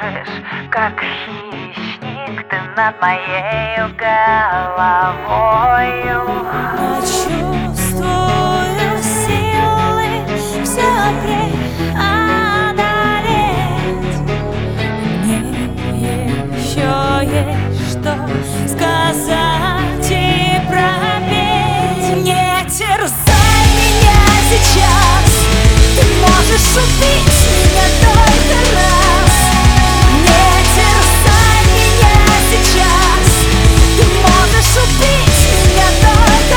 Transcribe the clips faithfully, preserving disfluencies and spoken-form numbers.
кружишь, как хищник, ты над моей головою. Почувствую силы все преодолеть. Мне еще есть что сказать и пропеть. Не терзай меня сейчас, ты можешь убить меня только раз. Не терзай меня сейчас, ты можешь убить меня только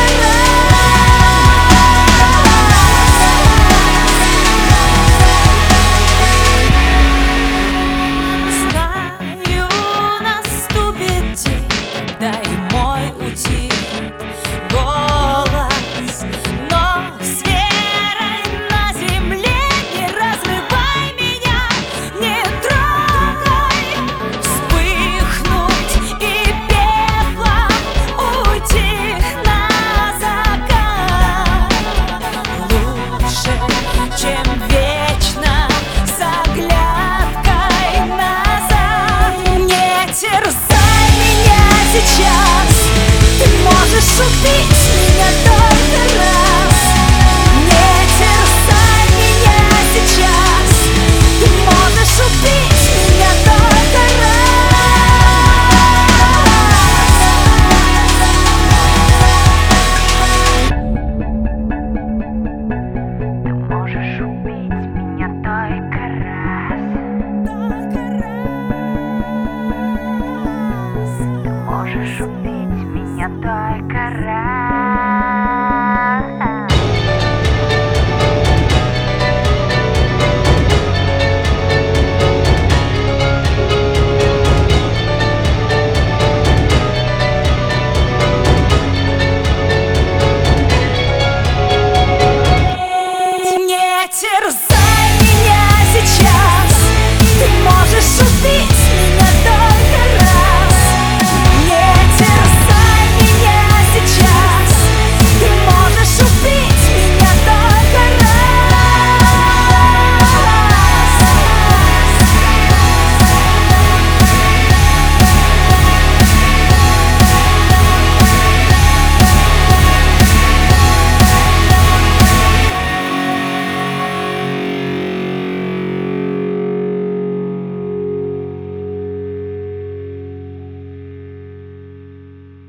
раз. Знаю, наступит день, когда и мой утихнет голос, но с верой на земле не разрывай меня, не трогай. Вспыхнуть и пеплом уйти на закат лучше, чем вечно с оглядкой назад. Не терзай меня сейчас, ты можешь убить меня только раз. Не терзай меня сейчас, ты можешь убить меня только Можешь убить меня только раз. Можешь убить меня только раз. Не терзай.